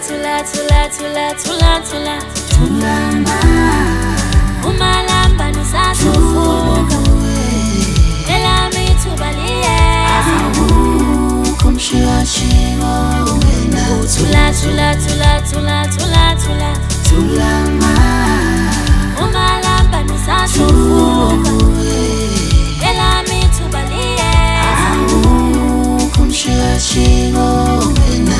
Tulama umalamba nisasufuka elami ithuba liyeza kumshiyashiwo wena tulama umalamba nisasufuka elami ithuba liyeza kumshiyashiwo wena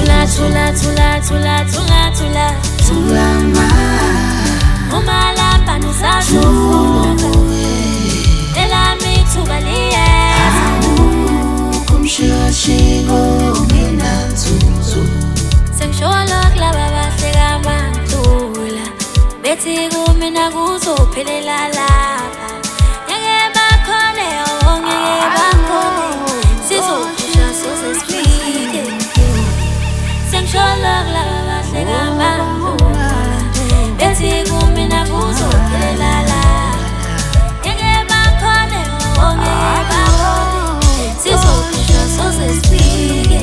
tulama umalamba nisasufuka elami ithuba liyeza kumshiyashiwo wena nzuzu sengishola kulaba bahleka mantula bethi kumina kuzophelela lapha ngeke bakhone ngeke bakhone sizoshesha soze sifike sengishola kulaba bahleka mantula bethi kumina kuzophelela lapha ngeke bakhone ngeke bakhone sizoshesha soze sifike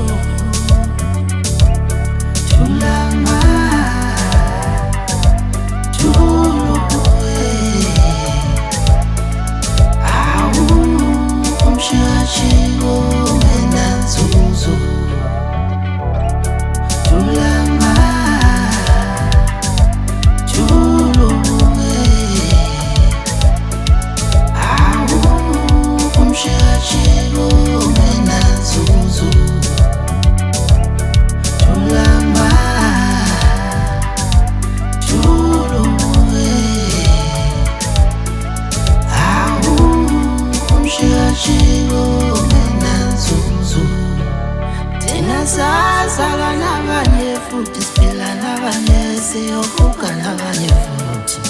Sazalwa nabanye futhi siphila nabanye siyovuka nabanye futhi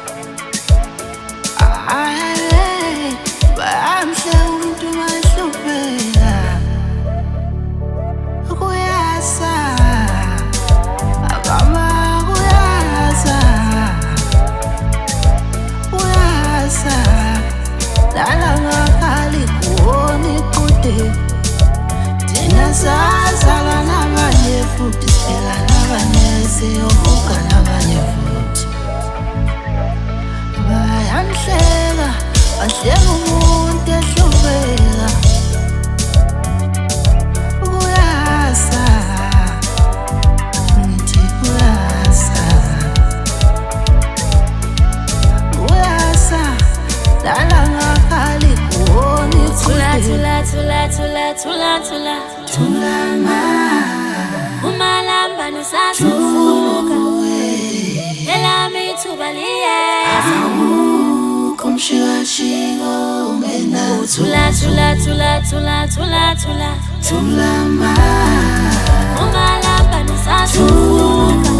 bamhle umuntu mahlupheka kuyasa abama kuyasa lala ngakhali kuone kude thina sazalwa nabanye futhi siphila nabanye siyovuka nabanye futhi bayanhleka bahleka umuntu ehlupheka kuyasa ngithi kuyasa lala ngakhali kuone tulama umalamba nisasufuka elami ithuba liyeza kumshiyashiwo wena tulama umalamba nisasufuka